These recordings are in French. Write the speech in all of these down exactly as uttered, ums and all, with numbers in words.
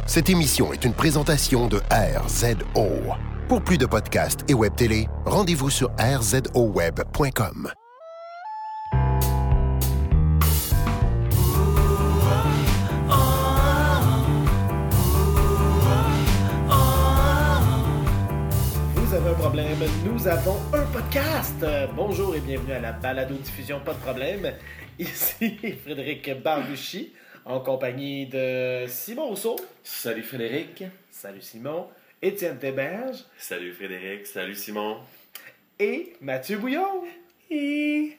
Cette émission est une présentation de R Z O. Pour plus de podcasts et web télé, rendez-vous sur r z o web point com. Vous avez un problème, nous avons un podcast. Euh, bonjour et bienvenue à la balado-diffusion Pas de problème. Ici Frédéric Barbucci, en compagnie de Simon Rousseau. Salut Frédéric. Salut Simon. Étienne Théberge. Salut Frédéric. Salut Simon. Et Mathieu Bouillon. Tu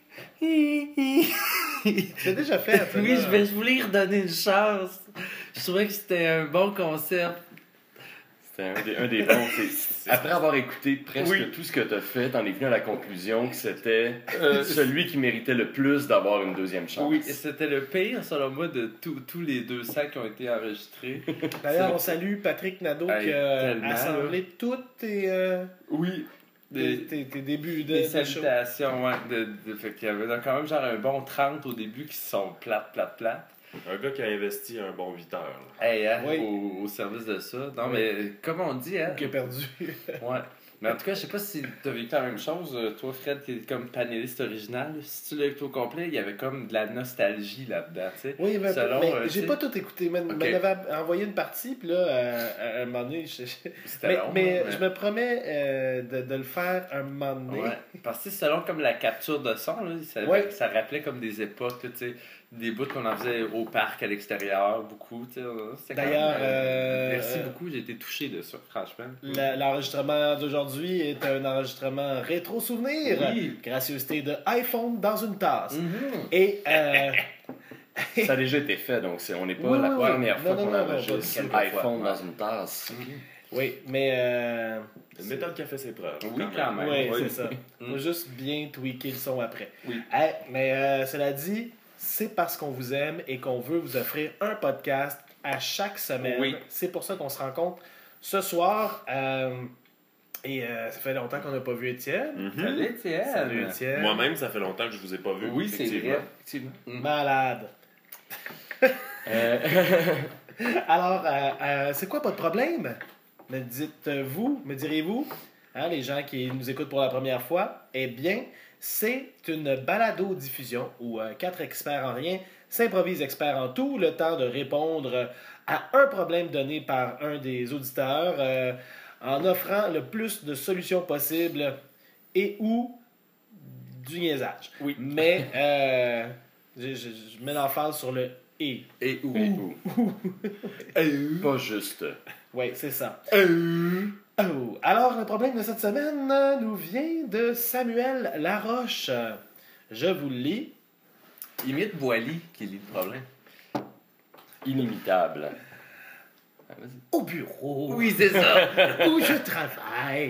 l'as déjà fait. Toi, Oui, là. je, vais, je voulais y redonner une chance. Je trouvais que c'était un bon concept. C'était un des, un des bons. C'est- Après avoir écouté presque Oui. tout ce que tu as fait, t'en es venu à la conclusion que c'était euh, celui qui méritait le plus d'avoir une deuxième chance. Oui, et c'était le pire, selon moi, de tous tous les deux cents qui ont été enregistrés. D'ailleurs, on salue Patrick Nadeau Hey, qui a tellement, assemblé toutes tes, euh, Oui. tes, Des, tes- tes débuts de, des de show. salutations, ouais. De, de, fait qu'il y avait quand même genre un bon trente au début qui sont plates, plates, plates. Un gars qui a investi un bon huit heures. là. Hey, hein, Oui. au, au service de ça. Non, Oui. mais comme on dit, hein. Qui a perdu. Ouais. Mais en tout cas, je sais pas si t'as vécu la même chose, euh, toi, Fred, qui est comme panéliste original. Si tu l'as écouté au complet, il y avait comme de la nostalgie là-dedans, tu sais. Oui, mais, Selon, mais euh, j'ai tu sais. pas tout écouté. Mais Ok. m'en avait envoyé une partie, puis là, euh, à un moment donné, je- je- C'était mais, long, mais hein, je me promets euh, de, de le faire un moment donné. Ouais, parce que selon comme la capture de son, là, ça, Ouais. ça rappelait comme des époques, tu sais, des bouts qu'on en faisait au parc à l'extérieur, beaucoup, tu sais. c'était quand D'ailleurs, même, euh, merci euh, beaucoup, j'ai été touché de ça, franchement. La- L'enregistrement d'aujourd'hui est un enregistrement rétro-souvenir. Oui. Gracieuseté de iPhone dans une tasse. Mhm. Et euh, Ça a déjà été fait, donc c'est, on n'est pas Oui, la oui, oui. première Non, fois non, qu'on non, non, enregistre pas un du tout. iPhone dans une tasse. oui, mais euh, Une méthode qui a fait ses preuves. Oui, quand même. oui, Oui. c'est ça. Faut juste bien tweaker le son après. Oui. Hey, mais euh, cela dit, c'est parce qu'on vous aime et qu'on veut vous offrir un podcast à chaque semaine. Oui. C'est pour ça qu'on se rencontre ce soir. euh, et euh, ça fait longtemps qu'on n'a pas vu Étienne. Mhm. Salut, Étienne. Salut Étienne. Moi-même, ça fait longtemps que je vous ai pas vu. Oui, c'est effectivement. vrai. Effectivement. Mhm. Malade. Euh, Alors, euh, euh, c'est quoi votre problème? Me dites-vous, me direz-vous, hein, les gens qui nous écoutent pour la première fois, eh bien, c'est une balado-diffusion où euh, quatre experts en rien s'improvisent experts en tout, le temps de répondre à un problème donné par un des auditeurs, euh, en offrant le plus de solutions possibles et ou du niaisage. Oui. Mais, euh, je, je- je mets l'emphase sur le « et ». Et où? et où? Pas juste. Oui, c'est ça. Oh. Alors, le problème de cette semaine euh, nous vient de Samuel Laroche. Je vous le lis. Imite Boily qui lit le problème. Inimitable. Ah, vas-y. Au bureau. Oui, c'est ça. Où je travaille.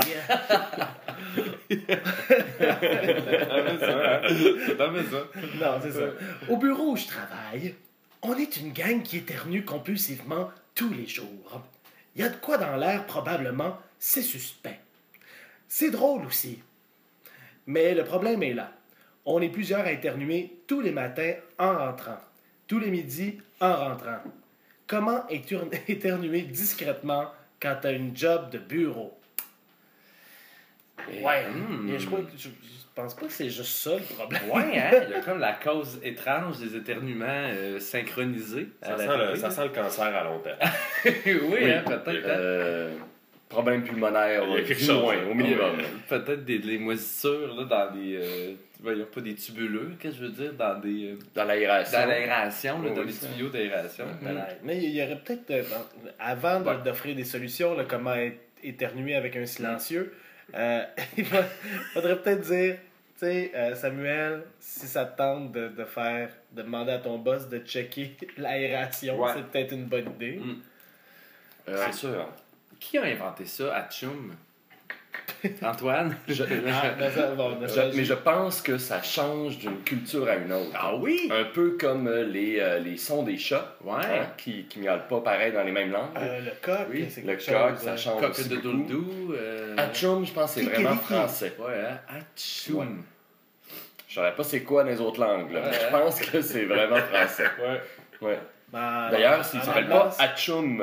Ah, mais ça, hein. Ah, mais ça. Non, c'est ça. Au bureau où je travaille, on est une gang qui éternue compulsivement tous les jours. Il y a de quoi dans l'air, probablement, c'est suspect. C'est drôle aussi. Mais le problème est là. On est plusieurs à éternuer tous les matins en rentrant, tous les midis en rentrant. Comment étur- éternuer discrètement quand tu as une job de bureau? Ouais, Hmm. mais je, crois que- je- je pense pas que c'est juste ça le problème. Ouais, hein? Il y a comme la cause étrange des éternuements euh, synchronisés. à Ça la sent, le, télé, ça là. sent le cancer à long terme. oui, hein, peut-être. hein. Euh, problème pulmonaire, Il y a quelque du chose, moins, hein. au minimum. Peut-être des, des moisissures là, dans des. Euh, voyons, pas des tubuleux, qu'est-ce que je veux dire? Dans des. euh, Dans l'aération. dans l'aération, là, Oui, dans oui, des ça. tuyaux d'aération. Peut-être. Mais il y aurait peut-être, euh, avant de- Ouais. d'offrir des solutions, là, comment é- éternuer avec un silencieux, euh, il va- faudrait peut-être dire, tu sais, euh, Samuel, si ça te tente de, de faire, de demander à ton boss de checker l'aération, Ouais. c'est peut-être une bonne idée. Mm. Euh, C'est sûr. Qui a inventé ça à Tchoum? Antoine? je- Ah, ben ça, bon, je- ça, mais je pense que ça change d'une culture à une autre. Ah oui? Un peu comme euh, les, euh, les sons des chats, Ouais. hein, qui, qui miaulent pas pareil dans les mêmes langues. euh, le coq, Oui, c'est le quelque coq, chose, ça euh, change Coque aussi de beaucoup. doudou. Euh... Atchoum, je pense que c'est Kikiriki. vraiment français. Ouais, hein? Atchoum. Je saurais pas c'est quoi dans les autres langues, là. Ouais. Je pense que c'est vraiment français. Ouais. Ouais. ben, D'ailleurs, en s'il s'appelle allemand, pas Atchoum,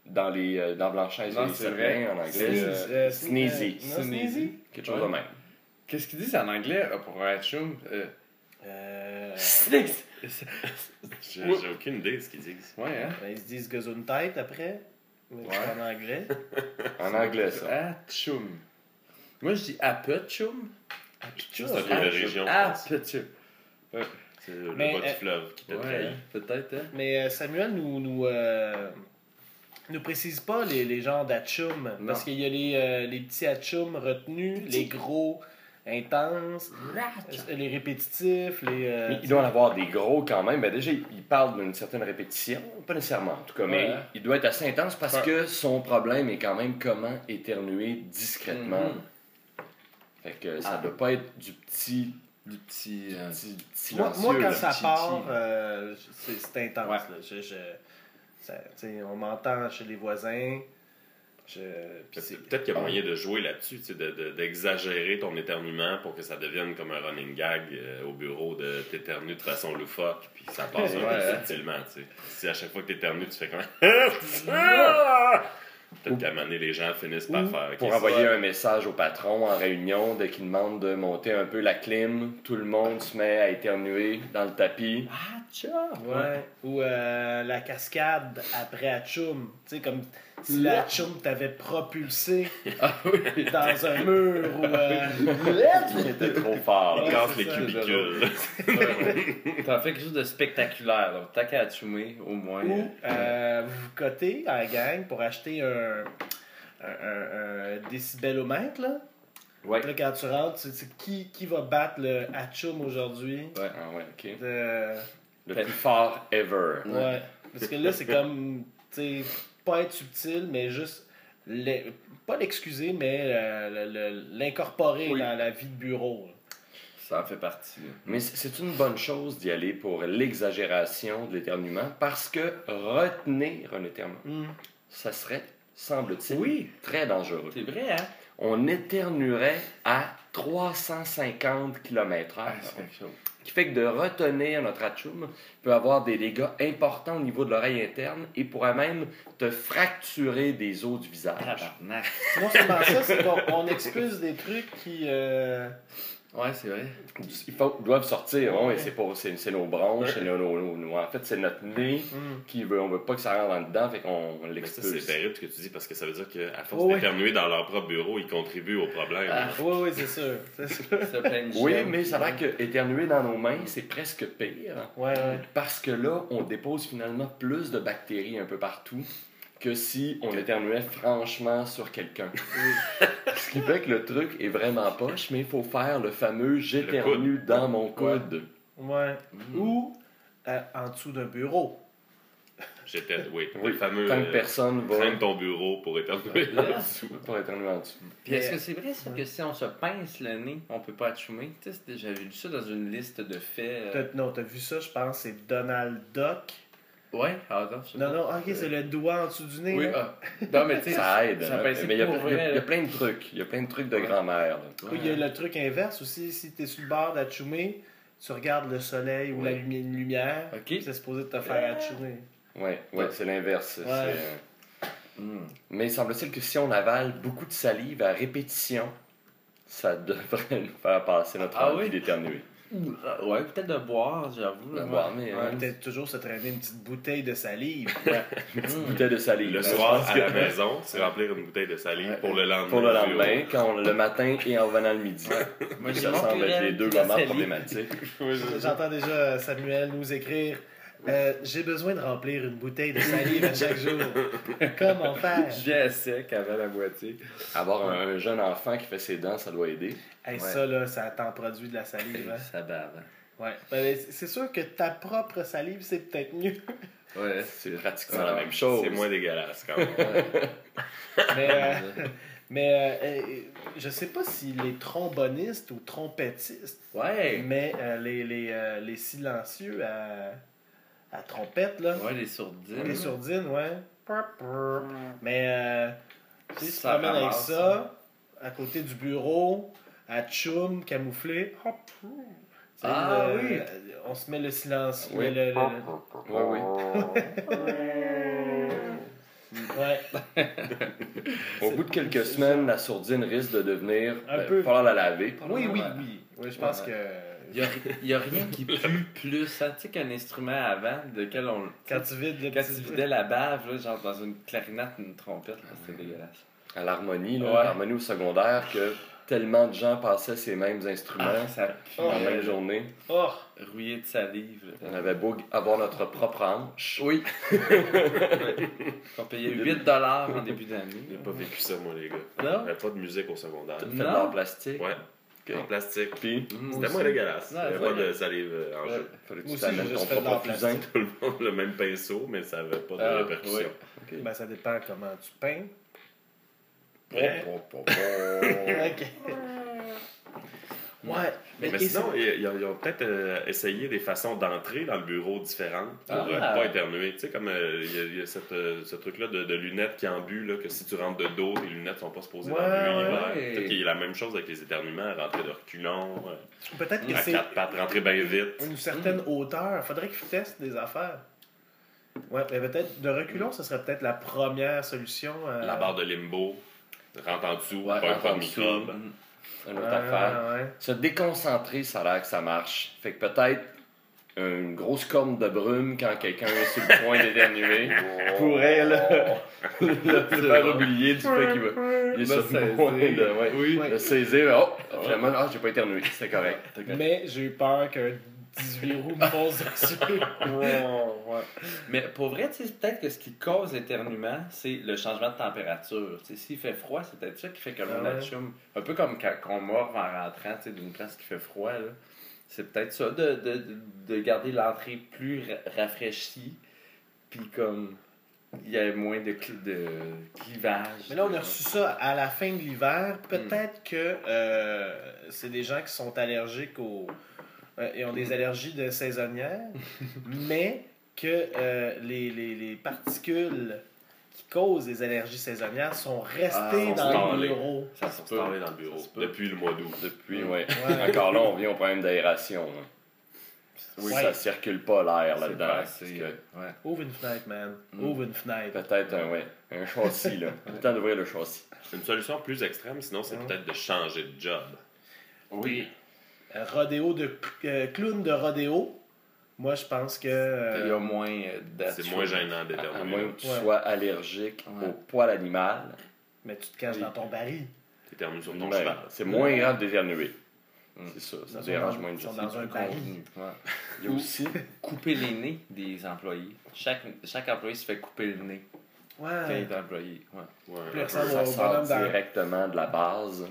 dans les euh, dans Blanchesse Non, et les c'est Sapins vrai. en anglais. Sneeze, euh, euh, Sneezy. euh, non, Sneezy? Quelque chose Ouais. de même. Qu'est-ce qu'ils disent en anglais euh, pour un chum? Euh... Euh, Sneaks! J'ai j'ai aucune idée de ce qu'ils disent. Ouais, hein? ben, ils se disent Gesundheit après. Mais Ouais. c'est en anglais. En anglais, ça. Ah, chum. Moi, je dis à peu chum. Ça, c'est un truc de région, je Ah, pense. peu chum. C'est le Mais, bas du euh, fleuve qui t'a Ouais, trahi. hein, peut-être, hein? Mais euh, Samuel nous, nous, euh, nous précise pas les, les genres d'achum. Non. Parce qu'il y a les, euh, les petits achum retenus, les gros intenses, euh, les répétitifs, les. euh, Mais il doit en avoir des gros quand même. Ben déjà, il parle d'une certaine répétition. Pas nécessairement, en tout cas. Mais Ouais. il doit être assez intense parce Ouais. que son problème est quand même comment éternuer discrètement. Mhm. Fait que ça Ah. doit pas être du petit... Du petit. euh, petit, du petit Moi, silencieux, moi, quand là. ça Chi-chi. part, euh, c'est c'est intense. Ouais. Là. Je, je, ça, tu sais, on m'entend chez les voisins. Je, puis c'est- Peut-être qu'il y a moyen de jouer là-dessus, tu sais, de- de- d'exagérer ton éternuement pour que ça devienne comme un running gag euh, au bureau de t'éternuer de façon loufoque, puis ça passe un Ouais. peu subtilement, tu sais. Si à chaque fois que t'éternues, tu fais comme... Peut-être qu'à un moment donné, les gens finissent par Ou faire... ok, pour c'est envoyer ça. un message au patron en réunion dès qu'il demande de monter un peu la clim, tout le monde se met à éternuer dans le tapis. Ah, tcha! Ouais. Ou euh, la cascade après Atchoum. Tu sais, comme si la Atchoum t'avait propulsé Ah oui! dans un mur ou. Euh... C'était trop fort. là. Il casse c'est les ça, cubicules. T'en fais quelque chose de spectaculaire, donc t'as qu'à atchumer, au moins. Ou euh, vous vous cotez en gang pour acheter un, un, un, un décibelomètre. Là. Ouais. Là, quand tu rentres, tu sais qui, qui va battre le Atchoum aujourd'hui. Ouais, ah ouais, ok. De- Le plus fort ever. Ouais. Parce que là, c'est comme, tu sais, pas être subtil, mais juste, l'e- pas l'excuser, mais euh, le- le- l'incorporer Oui. dans la vie de bureau. là. Ça en fait partie. là. Mais c- c'est une bonne chose d'y aller pour l'exagération de l'éternuement parce que retenir un éternuement, Hmm. ça serait, semble-t-il, Oui. très dangereux. C'est vrai, hein? On éternuerait à trois cent cinquante kilomètres heure. Ah, c'est quelque chose. Qui fait que de retenir notre atchoum peut avoir des dégâts importants au niveau de l'oreille interne et pourrait même te fracturer des os du visage. Tabarnak. Non seulement ça, c'est qu'on on expulse des trucs qui. euh, Ouais, c'est vrai. Ils faut- doivent sortir, Ouais. ouais, c'est, pour, c'est, c'est nos bronches, c'est nos, nos- nos- nos- en fait c'est notre nez hmm. qui veut, on veut pas que ça rentre en dedans, fait qu'on on Mais ça, l'expulse. c'est terrible ce que tu dis, parce que ça veut dire qu'à force Oh, oui. d'éternuer dans leur propre bureau, ils contribuent au problème. Ah. Oui, oui, c'est sûr. C'est sûr. C'est plein de Oui, gemmes. mais ça a l'air que éternuer dans nos mains, c'est presque pire. Ouais, ouais. Parce que là, on dépose finalement plus de bactéries un peu partout que si on éternuait franchement sur quelqu'un. Ce qui fait que le truc est vraiment poche, mais il faut faire le fameux j'éternue dans mon coude. Ouais. Mm. Ou euh, en dessous d'un bureau. J'étais, oui, Oui, le fameux... tant que euh, personne va traîne ton bureau pour éternuer en dessous. pour éternuer en dessous. Puis est-ce que c'est vrai ça que si on se pince le nez, on peut pas atchumer? Tu sais, c'était- j'avais lu ça dans une liste de faits. euh, T'as- Non, t'as vu ça, je pense, c'est Donald Duck. Ouais, ah non, je sais Non, pas. non, ok, c'est le doigt en dessous du nez. Oui, là. ah. Non, mais tu sais, Ça aide. Ça hein. pince mais il y, a, pour il y a- il y vrai. a plein de trucs. Il y a plein de trucs de grand-mère. là. Oui, il y a le truc inverse aussi. Si t'es sur le bord d'atchoumer, tu regardes le soleil ou la Oui. lumi- une lumière, Ok. c'est supposé te faire atchoumer. Ouais, ouais, c'est l'inverse. Ouais. c'est, euh, Hmm. Mais il semble-t-il que si on avale beaucoup de salive à répétition, ça devrait nous faire passer notre Ah envie oui? d'éternuer. Ah, ouais, peut-être de boire, j'avoue. De là. boire, mais, Ouais, hein, peut-être toujours se traîner une petite bouteille de salive. une petite Mm. bouteille de salive. Le là, soir, je pense à que- la maison, c'est remplir une bouteille de salive Ouais. pour le lendemain. Pour le au lendemain, bureau. quand on- le matin et en revenant le midi. Moi, j'ai Ça mon semble être purée les deux puis la moments salive. problématiques. J'entends déjà Samuel nous écrire euh, j'ai besoin de remplir une bouteille de salive à chaque jour. Comment faire? Je viens à sec avant la moitié. Avoir un, un jeune enfant qui fait ses dents, ça doit aider. Hey, Ouais. Ça, là, ça t'en produit de la salive. Hein? Ça bave. Ouais. Ben, c'est sûr que ta propre salive, c'est peut-être mieux. Ouais. C'est pratiquement Ah, la même chose. C'est moins dégueulasse quand même. Mais, euh, mais euh, euh, je sais pas si les trombonistes ou trompettistes, Ouais. mais euh, les, les, euh, les silencieux à, à trompette, là, Ouais, les sourdines. les sourdines, ouais. Mais euh, tu sais, tu te Ça promènes avec ramasse, ça, à côté du bureau, à tchoum, camouflé. Hop. Tu sais, Ah le- oui. On se met le silence. Oui. le- le- le- Oui, oui. Ouais. Au bout de quelques semaines, la sourdine risque de devenir. Un ben, peu. falloir la laver. Oui, oui, Ouais. oui. Oui, je pense Ouais. que. Il n'y a, il y a rien qui pue plus, hein, tu sais, qu'un instrument avant, lequel on. Quand tu vides le Quand petit. tu vidais la bave, là, genre dans une clarinette, une trompette, là, c'était dégueulasse. À l'harmonie, là, Ouais. l'harmonie au secondaire, que tellement de gens passaient ces mêmes instruments Ah, ça pue. en Oh. même journée. Oh! Rouillé de salive. là. On avait beau avoir notre propre hanche. Oui. On payait huit dollars en début J'ai d'année. pas vécu ça, moi, les gars. Non? J'avais pas de musique au secondaire. Fait de Non. l'art plastique. Ouais. Ok. En plastique. Puis, C'était moins dégueulasse. Ouais, Il n'y avait ouais. pas de salive euh, en Ouais. jeu. fallait que Moi tu aussi, t'amènes j'ai ton juste fait de propre l'art fusain. plastique. Tout le monde le même pinceau, mais ça n'avait pas de Ah, répercussions. oui. Ok. Ben, ça dépend comment tu peins. Ouais. Ok. Ouais. Mais, et sinon, c'est- ils, ils ont, ils ont peut-être euh, essayé des façons d'entrer dans le bureau différentes pour Ah. euh, pas éternuer. Tu sais, comme euh, il y a, il y a cette, euh, ce truc-là de, de lunettes qui embuent, là, que si tu rentres de dos, tes lunettes sont pas supposées Ouais, d'embuer ouais. l'hiver. Peut-être qu'il y a la même chose avec les éternuements, rentrer de reculons, euh, peut-être que à c'est quatre pattes, rentrer bien vite. une certaine hauteur. Faudrait qu'ils testent des affaires. Ouais, mais peut-être de reculons, ce serait peut-être la première solution. euh, La barre de limbo, rentre en dessous, Ouais, pas, rentre pas en de dessous. microbes. Une Ouais, autre affaire. ouais. Se déconcentrer, ça a l'air que ça marche. Fait que peut-être une grosse corne de brume quand quelqu'un est sur le point d'éternuer pourrait le, le, le faire oublier du fait qu'il va. Il est sur le saisir. point de, ouais, Oui. de saisir. Oh, finalement, ah, j'ai pas éternué. C'est correct. C'est correct. Mais j'ai eu peur qu'un dix-huit roues me fonce dessus. Mais pour vrai, tu sais, peut-être que ce qui cause l'éternuement, c'est le changement de température. Tu sais, s'il fait froid, c'est peut-être ça qui fait que l'on Ah ouais. achume. Un peu comme quand on mord en rentrant, tu sais, d'une place qui fait froid, là. C'est peut-être ça, de, de, de, de garder l'entrée plus ra- rafraîchie, puis comme il y a moins de, cl- de clivage. Mais là, on a reçu ça à la fin de l'hiver. Peut-être que euh, c'est des gens qui sont allergiques aux. euh, et ont des allergies de saisonnières, mais que euh, les, les, les particules qui causent les allergies saisonnières sont restées Ah, dans on le se bureau. Ça On se s'est peut. parlé dans le bureau Ça se peut. depuis le mois d'août. Depuis, ouais. Ouais. Encore là, on vient au problème d'aération. hein. Oui, Ouais. ça circule pas l'air C'est là-dedans. pas parce assez, que ouais. Ouvre une fenêtre, man. Mm. Ouvre une fenêtre. Peut-être un, ouais, un châssis, là. Le temps d'ouvrir le châssis. Une solution plus extrême, sinon, c'est Ouais. peut-être de changer de job. Oui. Euh, rodéo de euh, clown de rodéo. Moi, je pense que. Il y a euh, moins euh, C'est moins gênant À, à d'éternuer. moins que tu Ouais. sois allergique Ouais. au poil animal, mais tu te caches Oui. dans ton baril. T'éternues sur ton ben, cheval. c'est moins grave d'éternuer. Mm. C'est ça, ça Ils dérange sont moins dans- de ils sont gens. dans un baril. Ouais. Il y a aussi, Couper les nez des employés. Chaque, chaque employé se fait couper le nez quand il Ouais. est employé. Ouais. Ouais, Plus un ça peu. va. ça au sort bonhomme dans- directement de la base.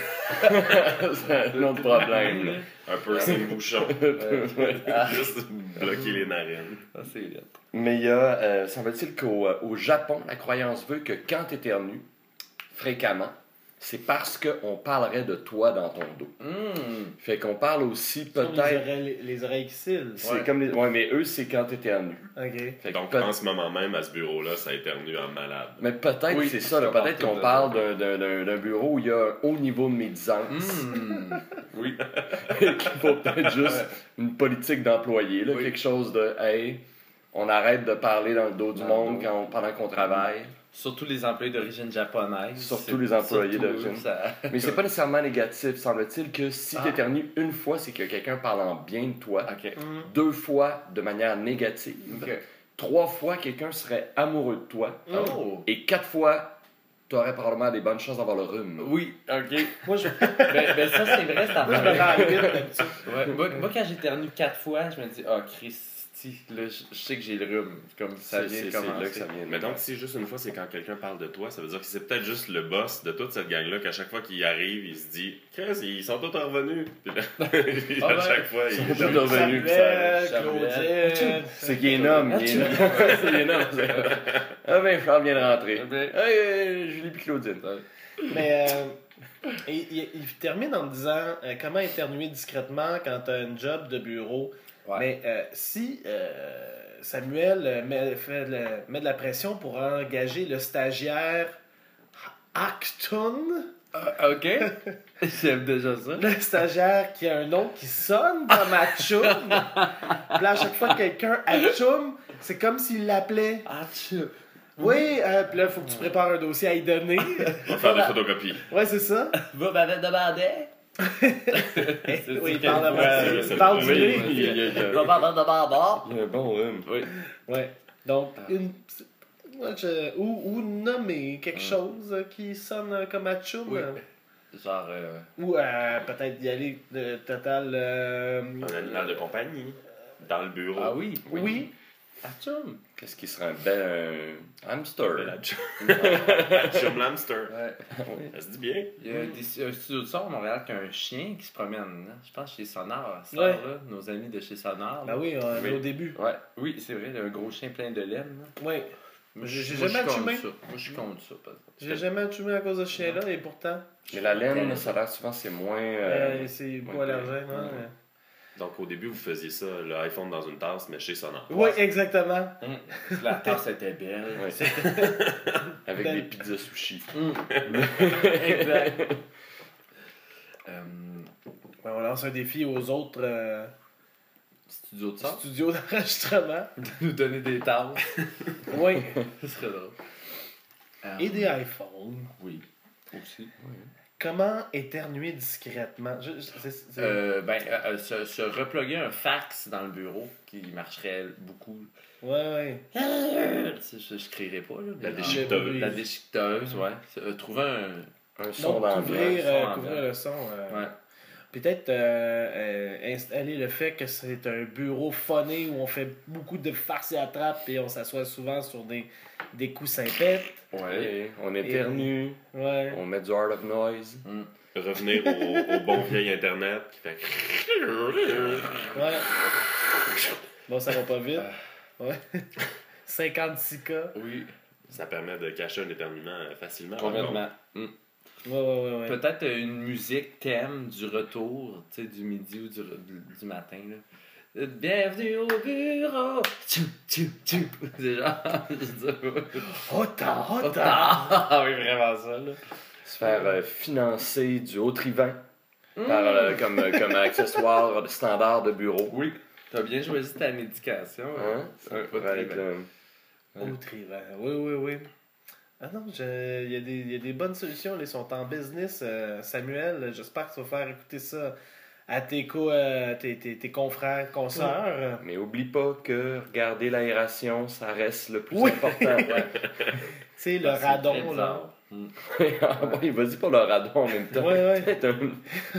C'est un autre problème. là. Un piercing bouchon. Ouais. Juste bloquer les narines. Ça, c'est lettre. Mais il y a, euh, semble-t-il qu'au euh, au Japon, la croyance veut que quand tu éternues fréquemment, c'est parce qu'on parlerait de toi dans ton dos. Hum. Fait qu'on parle aussi Sur Les peut-être. oreilles, les oreilles qui cillent. C'est Ouais. comme les. Ouais, mais eux, c'est quand tu éternues. Ok. Fait que Donc, peut- en ce moment même, à ce bureau-là, ça éternue en malade. Mais peut-être Oui, c'est ça, là, c'est peut-être partout qu'on de- parle d'un- d'un d'un- d'un bureau où il y a un haut niveau de médisance. Hum. Oui. Qu'il faut peut-être juste une politique d'employé, là, Oui. quelque chose de hey, on arrête de parler dans le dos du Dans monde le dos. quand on- pendant qu'on travaille. Surtout les employés d'origine japonaise. Surtout C'est- les employés surtout d'origine. eux, ça- Mais c'est pas nécessairement négatif, semble-t-il que si Ah. tu éternues une fois, c'est que quelqu'un parle en bien de toi. Ok. Mm. Deux fois de manière négative. Ok. Trois fois, quelqu'un serait amoureux de toi. Oh. Et quatre fois, tu aurais probablement des bonnes chances d'avoir le rhume. Oui, ok. Moi, je, ben, ben ça, c'est vrai, c'est moi, je me rends à huit d'habitude. Ouais, moi, moi, quand j'éternue quatre fois, je me dis, ah, Christy, là, je je sais que j'ai le rhume. Comme ça C'est vient c'est- de c'est là commencer. que ça vient. Mais donc, si juste une fois, c'est quand quelqu'un parle de toi, ça veut dire que c'est peut-être juste le boss de toute cette gang-là qu'à chaque fois qu'il arrive, il se dit Chris, ils sont tous revenus. Puis là, Ah à ouais. chaque fois, Ils il sont tous revenus, puis ça- Samuel, Samuel. Claudine. C'est qu'il est nomme. Il est nomme. C'est qu'il est nomme. Ah ben, Charles vient de rentrer. Ah ben. Hey, euh, Julie puis Claudine. Mais euh, il, il- il termine en me disant euh, comment éternuer discrètement quand tu as un job de bureau. Ouais. Mais euh, si euh, Samuel euh, met, fait le- met de la pression pour engager le stagiaire Acton, Ah, ok. J'aime déjà ça. le stagiaire qui a un nom qui sonne comme Atchoum, puis là, à chaque fois que quelqu'un Atchoum, c'est comme s'il l'appelait Ah, tu. Oui, euh, puis là, il faut que tu prépares un dossier à y donner. On va faire des photocopies. Ouais, c'est ça. Va m'avait demandé. Oui, il quelle parle voix, de euh, il parle du Oui, nez. il y a- il y a- il y a- Va m'avait demandé. il y a un bon rhume. Oui. Ouais. Donc, une. Moi, je- Ou, ou nommer quelque chose qui sonne comme Atchoum. Oui. Genre. Euh... Ou euh, peut-être y aller de total. euh, Un animal de compagnie. Dans le bureau. Ah oui. Oui. Atchoum. Qu'est-ce qui serait un bel un hamster? La chum. La chum hamster. Ouais. Oui. Ça se dit bien. Il y a des, un studio de son à Montréal qui a un chien qui se promène. Hein? Je pense chez Sonar, à cette Ouais. heure-là, nos amis de chez Sonar. Ben oui, on est Oui. au début. Ouais. Oui, c'est vrai, il y a un gros chien plein de laine. là. Oui. Moi, J'ai- je- j'ai moi, je jamais suis contre atchoumé. ça. Moi, je suis contre ça. par exemple. J'ai jamais atchoumé à cause de ce chien-là et pourtant, Mais la laine, ça a l'air souvent, c'est moins. euh, euh, c'est moins pas allergène. pire. Hein? Donc au début, vous faisiez ça, le iPhone dans une tasse, mais chez Sonar. Oui, exactement. Hum. La tasse était belle. Ouais. Avec Ben- des pizzas sushi. Exact. Euh, Ben, on lance un défi aux autres euh, studio de son. studios d'enregistrement. Nous donner des tasses. Oui. Ce serait drôle. Euh, Et des iPhones. Oui. Aussi. Comment éternuer discrètement? Je- je- c'est- c'est- Euh, ben, euh, euh, se, se reploguer un fax dans le bureau qui marcherait beaucoup. Ouais, ouais. Je, je, je crierais pas, là. mais La non. déchiqueteuse. La déchiqueteuse, ouais. Euh, trouver un. Un son Donc, d'ambiance. couvrir, son euh, ambiance. couvrir le son. euh, Ouais. Peut-être euh, euh, installer le fait que c'est un bureau phoné où on fait beaucoup de farces et attrapes et on s'assoit souvent sur des, des coussins pètes. Ouais, on éternue, Ouais. on met du Art of Noise. Revenir au, au bon vieil Internet qui fait. Ouais. Bon, ça va pas vite. Ouais. cinquante-six K. Oui, Ça permet de cacher un éternuement facilement. complètement. Mm. Ouais, ouais, ouais. ouais. Peut-être euh, une musique thème du retour, tu sais, du midi ou du, du, du matin, là. Euh, Bienvenue au bureau! Tchou, tchou, tchou. C'est genre, je sais pas. Hota, hota. Ah oui, vraiment ça, là. Se faire euh, financer du Haut-Trivant par, euh, comme, euh, comme accessoire standard de bureau. Oui, t'as bien choisi ta médication. Hein? Ça va Pour très être, bien. euh, Au Trivant. Oui, oui, oui. Ah non, je- il y, a des- il y a des bonnes solutions. Là. Ils sont en business. euh, Samuel, j'espère que tu vas faire écouter ça à tes, co, euh, tes, tes, tes confrères, consoeurs. Mais oublie pas que regarder l'aération, ça reste le plus Oui. important. Ouais. Tu sais, le C'est radon, très là. bizarre. Mm. Ah oui, vas-y pour le radon en même temps. Ouais, ouais. Peut-être une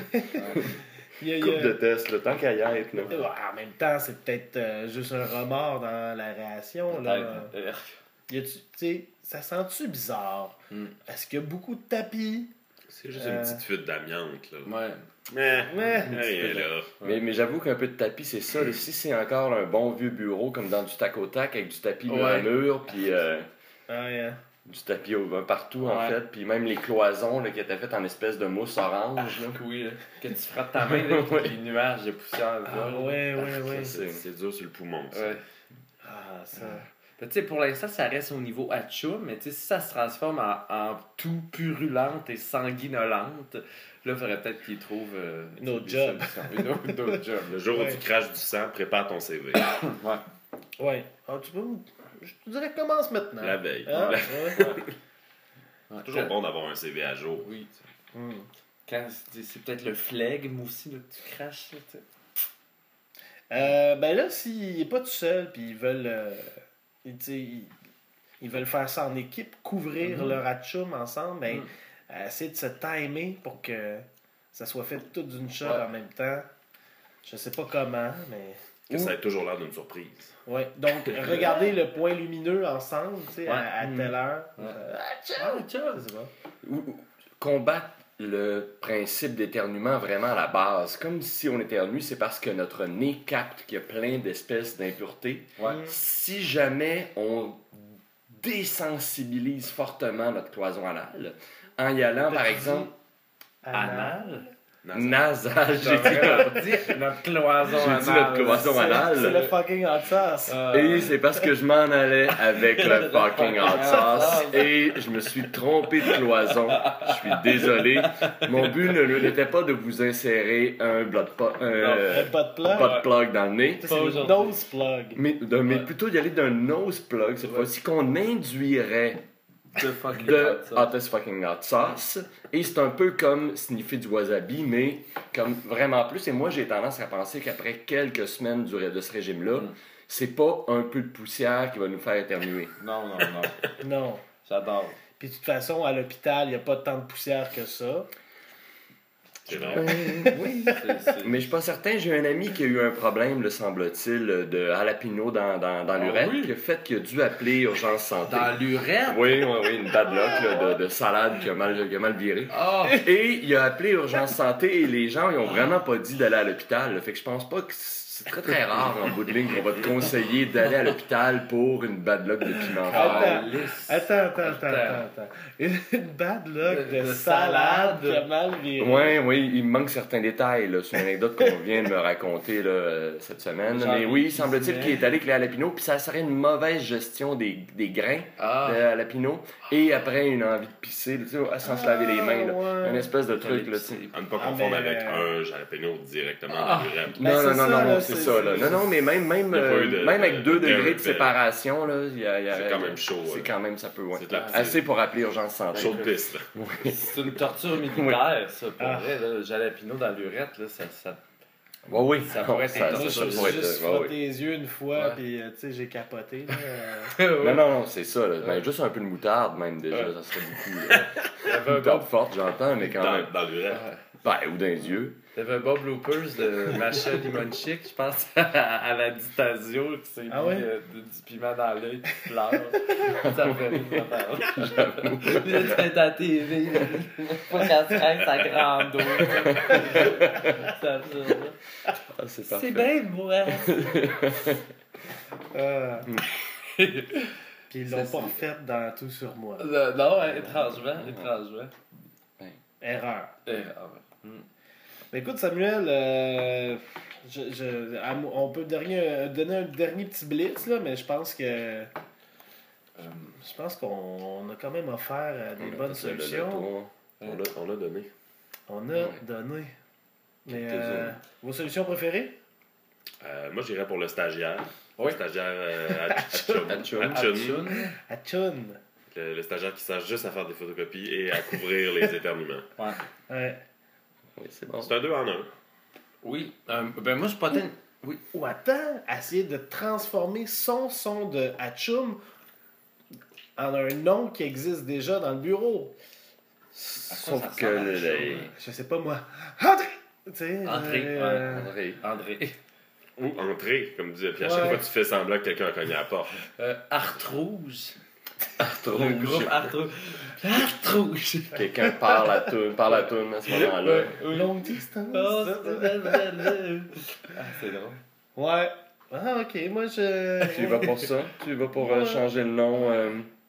Il y a- il y coupe a- de test, là, tant qu'à y être. Là. Ouais, en même temps, c'est peut-être euh, juste un remords dans l'aération. Là. Peut-être. Y a-tu, tu sais, ça sent-tu bizarre? Mm. Est-ce qu'il y a beaucoup de tapis? C'est juste Euh. une petite fuite d'amiante. Là. Ouais. Mais, Ouais. rien là. Mais, mais j'avoue qu'un peu de tapis, c'est ça. là. Si c'est encore un bon vieux bureau, comme dans du tac au tac, avec du tapis mur à Ouais. mur, puis euh, Ouais, hein. du tapis au- un partout, en Ouais. fait, puis même les cloisons là, qui étaient faites en espèce de mousse orange. là. Oui, là. Que tu frappes ta main, là, puis les nuages de poussière Ah, volent. ouais, ouais, ouais. C'est- C'est dur sur le poumon. Ça. Ouais. Ah, ça. Ben, tu sais, pour l'instant, ça reste au niveau atchoum, mais tu sais, si ça se transforme en, en tout purulente et sanguinolente, là, il faudrait peut-être qu'ils trouvent euh, Une autre des job. solutions. Une autre, une autre job. Le jour Ouais. où tu craches du sang, prépare ton C V. Ouais. Ouais. Ah, tu peux me- Je te dirais commence maintenant. La veille. Hein? La- Ouais. Ouais. C'est toujours Quand- bon d'avoir un C V à jour. Oui. Hmm. Quand c'est c'est peut-être le flegme aussi, là, que tu craches, là, tu sais. Euh, ben là, s'il n'est pas tout seul, puis ils veulent, euh, ils, tu sais, ils, ils veulent faire ça en équipe, couvrir Mhm. leur atchoum ensemble, ben, Mhm. euh, essayer de se timer pour que ça soit fait tout d'une shot Ouais. en même temps. Je sais pas comment, mais. Que ça ait toujours l'air d'une surprise. Ouais. Donc, regardez le point lumineux ensemble, tu sais, Ouais. à, à Mhm. telle heure. Ouais. Euh, Ah, tiens. je sais pas. Ou- ou combattre le principe d'éternuement vraiment à la base. Comme si on éternue, c'est parce que notre nez capte qu'il y a plein d'espèces d'impuretés. Ouais. Si jamais on désensibilise fortement notre cloison anale, en y allant, par T'as-tu exemple, Anal. Anal? Nasal, j'ai dit J'aurais dit notre cloison J'ai dit anale. notre cloison C'est- anale. C'est le fucking hot sauce. Ah. Et c'est parce que je m'en allais avec le fucking hot sauce et je me suis trompé de cloison. Je suis désolé. Mon but ne- n'était pas de vous insérer un blood po- un, euh, Le butt plug. butt plug dans le nez, Ça, Pas c'est le aujourd'hui. nose plug. mais, de- mais Ouais. plutôt d'y aller d'un nose plug cette fois-ci qu'on induirait De fucking de hot sauce. hottest fucking hot sauce. Et c'est un peu comme sniffer du wasabi, mais comme vraiment plus. Et moi, j'ai tendance à penser qu'après quelques semaines du- de ce régime-là, Mm. c'est pas un peu de poussière qui va nous faire éternuer. Non, non, non. Non. J'adore. Puis de toute façon, à l'hôpital, il n'y a pas tant de poussière que ça. C'est vrai. Oui. C'est- c'est- Mais je suis pas certain. J'ai un ami qui a eu un problème, le semble-t-il, de jalapeno dans, dans, dans Ah l'urètre, oui? qui a fait qu'il a dû appeler Urgence Santé. Dans l'urètre? Oui, oui, oui, une bad luck là, de, de salade qui a mal, qui a mal viré. Ah! Et il a appelé Urgence Santé et les gens, ils ont vraiment pas dit d'aller à l'hôpital. là. Fait que je pense pas que c'est très très rare en bout de ligne qu'on va te conseiller d'aller à l'hôpital pour une bad luck de piment fort. Attends, Lisse. attends, attends, attends, attends, attends. Une, une bad luck de, De- de salade salade. qui a mal viré. Ouais, oui, il me manque certains détails. là. C'est une anecdote qu'on vient de me raconter là, euh, cette semaine. Genre Mais oui, des semble-t-il qu'il est allé avec les jalapenos, puis ça serait une mauvaise gestion des, des grains Ah! de jalapenos. Et après, une envie de pisser, tu sais, sans se laver les mains. Là. ouais. Une espèce de truc. Là, tu sais. À ne pas Ah, confondre mais- avec un jalapeno directement Ah. dans l'urètre. Ben, Non, c'est non, non, ça, non, là, non, c'est c'est- ça. Là. Non, non, mais même, même, Il y a pas euh, eu de- même avec de- deux de degrés de gel. séparation, là, il y a, il y a- C'est quand même chaud. C'est ouais. quand même, ça peut, ouais. C'est de la- Assez pour appeler Urgence Santé. Chaud de piste. là. Oui. C'est une torture militaire, ça, pour Ah. vrai. Là, le jalapeno dans l'urètre, là, ça, ça... Ouais, oui, Ça pourrait être ça, intense. ça, Moi, ça je pourrait me être. suis juste ouais, frotté ouais. les yeux une fois, Ouais. puis euh, tu sais, j'ai capoté. Là, euh. Non, non, non, c'est ça. Là. Ben, Ouais. juste un peu de moutarde, même, déjà, Ouais. ça serait beaucoup. Là. Il y avait un Moutarde bon... forte, j'entends, mais quand même. Dans, dans l'urètre. Ben, ou dans les yeux. Il y avait un bon bloopers de Macha Limonchick, je pense, à la Ditasio, qui s'est Ah mis ouais? euh, du du piment dans l'œil, qui pleure. Ça me fait rire, ça parle. Il était dans la T V, là. Faut qu'elle se reste sa grande eau. Ça me fait rire. Ah, c'est parfait. C'est bien moi. Euh. Puis ils l'ont C'est pas ça. refait dans Tout sur moi. Euh, Non, hein, étrangement, étrangement. Erreur. Eh, ah ouais. Mais écoute, Samuel, euh, je, je- à mo- on peut dernier- donner un dernier petit blitz, là, mais je pense que. Euh, Je pense qu'on on a quand même offert euh, des On a bonnes fait le- le solutions. tour. On l'a on l'a donné. On a Ouais. donné. Mais Quelques-unes. euh, vos solutions préférées? Euh, moi, j'irais pour le stagiaire. Oui. Le stagiaire euh, à- à Chun. À Chun. À Chun. Achun. À Chun. Le, le stagiaire qui sert juste à faire des photocopies et à couvrir les éternuements. Ouais. Ouais. Oui, c'est bon. C'est un deux en un. Oui. Euh, ben moi, je potais... Oui. Ou attends, essayer de transformer son son de Hatchoum en un nom qui existe déjà dans le bureau. ça Sauf que ressemble, le- Achum? les- Je sais pas moi. André! Tu sais, André, euh, André. André. Ou entrer, comme disait. Puis à chaque Ouais. fois, tu fais semblant que quelqu'un a cogné à la porte. Euh, Artrouge. Arthur. Le groupe Artrouge. Artrouge. Quelqu'un parle à toune, parle à toune à ce moment-là. Longue distance. Oh, c'est Ah, c'est drôle. Ouais. Ah, ok. Moi, je. Tu y vas pour ça? Tu y vas pour euh, Ouais. changer le nom? euh,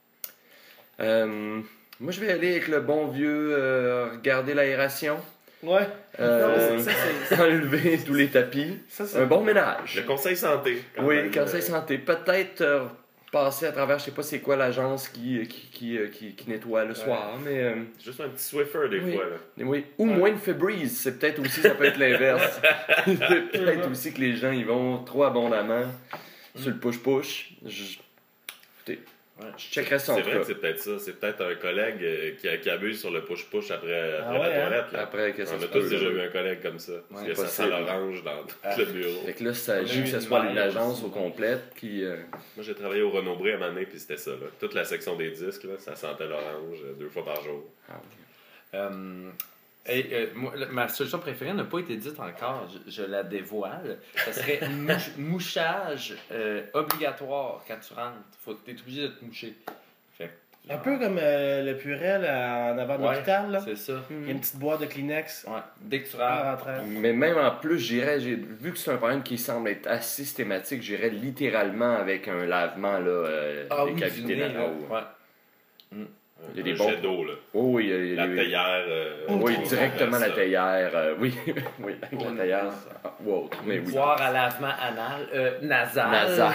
euh, moi, je vais aller avec le bon vieux euh, regarder l'aération, Ouais. euh, Non, ça, c'est- enlever tous les tapis. ça, c'est- Un bon ménage. Le conseil santé. quand Oui, même, conseil euh, santé. Peut-être euh, passer à travers, je sais pas c'est quoi l'agence qui, qui, qui, euh, qui, qui nettoie le soir, mais euh, Juste un petit Swiffer, des Oui. fois. Là. oui. Ou moins de Febreze, c'est peut-être aussi, ça peut être l'inverse. c'est peut-être aussi que les gens ils vont trop abondamment sur le push-push. Je, écoutez, Ouais. je checkerai ça en C'est tout vrai que cas. c'est peut-être ça. C'est peut-être un collègue euh, qui, qui abuse sur le push-push après, Ah après ouais, la hein? toilette. Là. Après que ça On se a tous peut, déjà là. eu un collègue comme ça. Parce Ouais, que ça sent possible. l'orange dans tout Ah. le bureau. Fait que là, il On s'agit a que eu ce une soit mère une agence aussi. au complète qui. euh, Moi, j'ai travaillé au Renaud-Bré à un moment donné, puis c'était ça. Là. Toute la section des disques, là, ça sentait l'orange euh, deux fois par jour. ah oui. Euh, et, euh, moi, la- ma solution préférée n'a pas été dite encore, je, je la dévoile. Ça serait mouch- mouchage euh, obligatoire quand tu rentres. Faut, t'es obligé de te moucher. Fait que, Un genre, peu comme euh, le Purel à- en avant de Ouais. l'hôpital, là. C'est ça. Il y a une petite boîte de Kleenex Ouais. Dès que tu en rentres. rentrant. Mais même en plus, j'irais, j'ai vu que c'est un problème qui semble être assez systématique, j'irais littéralement avec un lavement là, euh, Ah des oui, cavités du nez, dans là. le haut. Ouais. Il y a des un bons- jet d'eau, là. Oh, oui, il y a- il y a- La théière. euh, Oui, on directement fait la ça. théière. euh, oui, oui, avec la Une- théière. ça- Ou autre, mais oui. Boire à lavement anal, euh, nasal. Nasal.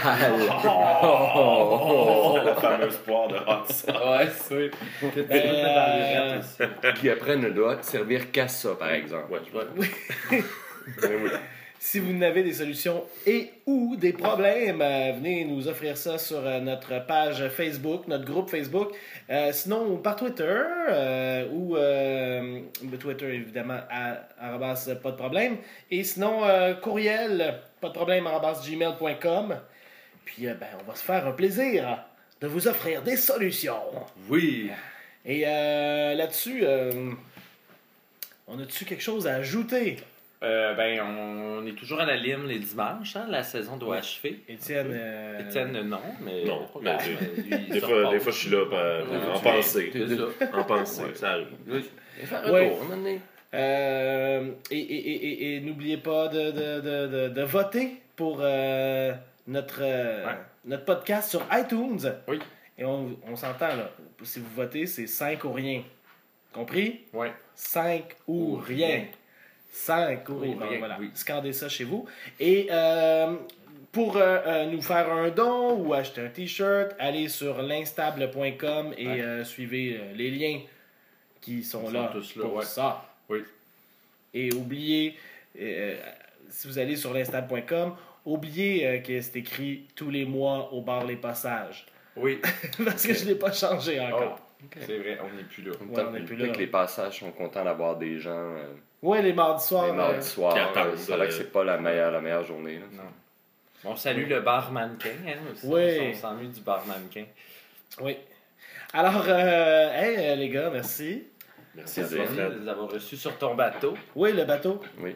Oh, la fameuse poire de hot sauce. Ouais, c'est. Que tu Ben, mets dans l'urette aussi. Qui après ne doit servir qu'à ça, par exemple. Ouais, je Mais oui. Si vous n'avez des solutions et ou des problèmes, euh, venez nous offrir ça sur euh, notre page Facebook, notre groupe Facebook. Euh, sinon, par Twitter, euh, ou euh, Twitter, évidemment, à arobase pas de problème. Et sinon, euh, courriel, pas de problème, arobase gmail point com. Puis, euh, ben, on va se faire un plaisir de vous offrir des solutions. Oui. Et euh, là-dessus, euh, on a-tu quelque chose à ajouter? Euh, ben, on est toujours à la lime les dimanches, hein? La saison doit achever. Étienne. euh, Étienne, non, mais. Non, pas mais grave, des- lui, il Des se fois, repose. des fois, je suis là euh, Ouais, en tu pensée. es- c'est ça. En pensée, ça arrive. Oui. Faire un Ouais. tour, un moment donné. Euh, et et, et, et, et n'oubliez pas de, de, de, de, de voter pour euh, notre, euh, Ouais. notre podcast sur iTunes. Oui. Et on, on s'entend, là. Si vous votez, c'est cinq ou rien. Compris? Ouais. cinq ou Ou rien. rien. cinq ou rien. Ou Bon, rien, voilà. oui. Scandez ça chez vous. Et euh, pour euh, euh, nous faire un don ou acheter un t-shirt, allez sur l'instable point com et Ouais. euh, suivez euh, les liens qui sont Ils là sont tous là, pour ouais. ça. Oui. Et oubliez, euh, si vous allez sur l'instable point com, oubliez euh, que c'est écrit tous les mois au bar Les Passages. Oui. Parce que je ne l'ai pas changé encore. C'est vrai, on n'est plus là. En même Ouais, temps, on est plus peut-être là. que les passages sont contents d'avoir des gens euh, Ouais, les mardis soirs. les mardis euh, soirs. qui euh, attendent, C'est vrai que euh, c'est pas la meilleure, la meilleure journée. là. Non. On salue le bar mannequin, hein, aussi. Oui. On s'ennuie du bar mannequin. Oui. Alors, euh, hey, euh, les gars, merci. Merci, C'est Zé. fun de les avoir reçus sur ton bateau. Oui, le bateau. Oui.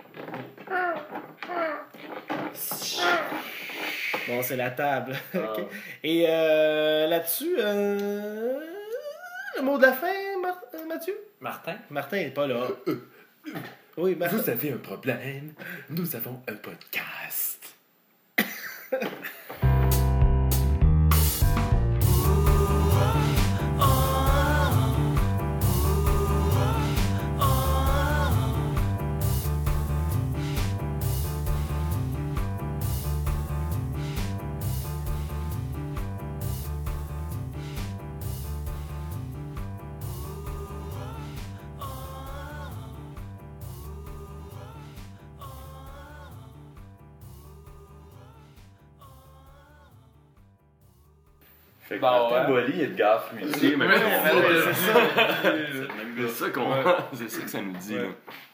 Bon, c'est la table. Ah. Ok. Et euh, là-dessus, euh, le mot de la fin, Mar- euh, Mathieu? Martin? Martin n'est pas là. Oui, Martin. Vous avez un problème? Nous avons un podcast. Fait que Bon, Martin ouais. Boily, Edgar Fruitier, mais Ouais, bon, ouais, ouais, c'est c'est ça. C'est ça qu'on- c'est ça que ça nous dit. Ouais. là.